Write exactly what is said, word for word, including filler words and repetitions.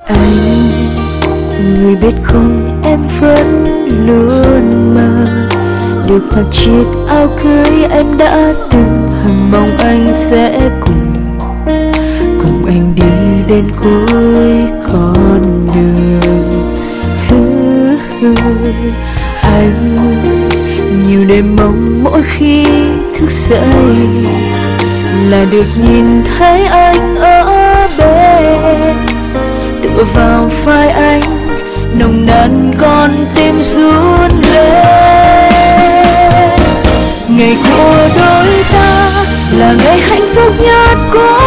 Anh, người biết không, em vẫn luôn mơ được mặc chiếc áo cưới em đã từng hằng mong anh sẽ cùng cùng anh đi đến cuối con đường. Hứ, hứ, anh nhiều đêm mong mỗi khi thức dậy là được nhìn thấy anh ở bên, tựa vào vai anh nồng nàn con tim run lên. Ngày của đôi ta là ngày hạnh phúc nhất của